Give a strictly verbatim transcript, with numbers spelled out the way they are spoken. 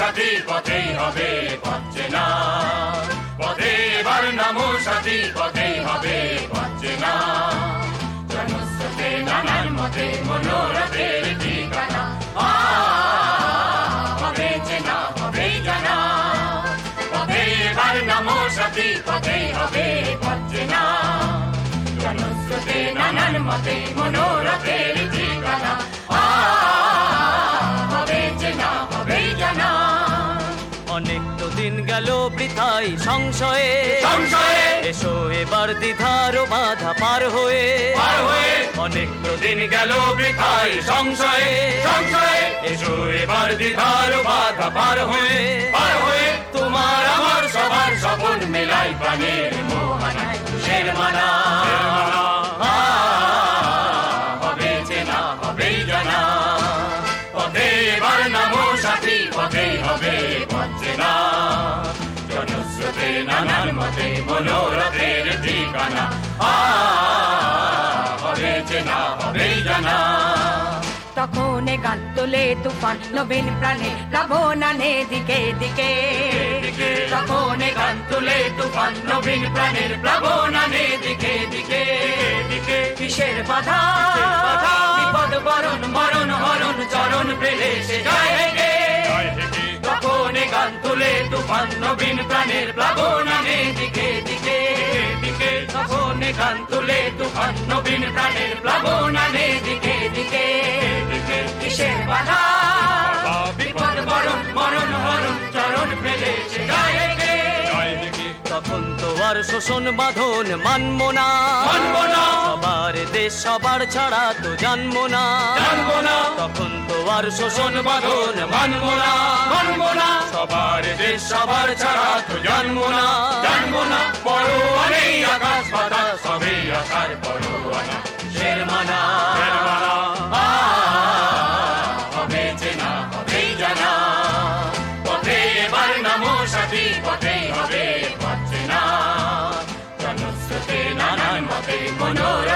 সাথী পথেই হবে পথ চেনা, পথে এবার নামো সাথী পথেই হবে পথ চেনা। জনস্রোতে নানান মতে মনোরথের ঠিকানা, আ হবে চেনা হবে জানা, পথে এবার নামো সাথী পথেই হবে পথ চেনা। জনস্রোতে নানান মতে মনোরথের ঠিকানা, আ হবে চেনা হবে জানা। অনেক তো দিন গেল বৃথাই সংশয়ে সংশয়ে, এসো এবার দ্বিধার বাধা পার হয়ে পার হয়ে। অনেক তো দিন গেল বৃথাই সংশয়ে সংশয়ে, এসো এবার দ্বিধার বাধা পার হয়ে পার হয়ে। তোমার আমার সবার স্বপন মেলাই প্রাণের মোহনায় তুষের মানা, আ হবে চেনা হবে জানা, পথে এবার নামো সাথী পথেই হবে পথ চেনা। জনস্রোতে নানান মতে মনোরথের ঠিকানা, আ হবে চেনা হবে জানা। তখন গান তোলে তুফান নবীন প্রাণে প্লাবনানে দিকে দিকে, তখন গান তোলে তুফান নবীন প্রাণের প্লাবনানে দিকে দিকে দিকে। কিসের বাধা বিপদ বরণ মরণ হরণ চরণ পেলে সে যায় হেগে, তখন গান তোলে তুফান নবীন প্রাণের প্লাবনানে দিকে দিকে দিকে। তখন গান তোলে তুফান নবীন প্রাণের প্লাবনানে দিকে দিকে দিকে। কিসের বাধা বিপদ বরণ মরণ হরণ চরণ পেলে সে যায় হেগে। তখন তো আর শোষণ বাঁধন মানব না, মানব না। সবার দেশ সবার ছাড়া তো জানবো না, জানবো না। তখন তো আর শোষণ বাঁধন মানব না মানব না, সবার দেশ সবার ছাড়া তো জানবো না জানবো না। পরোয়া নেই আকাশ বাতাস সবে আসার পরোয়ানা, শের মানা শের মানা, আ হবে চেনা হবে জানা, পথে এবার নামো সাথী পথেই হবে পথ চেনা। জনস্রোতে নানান মতে মনোর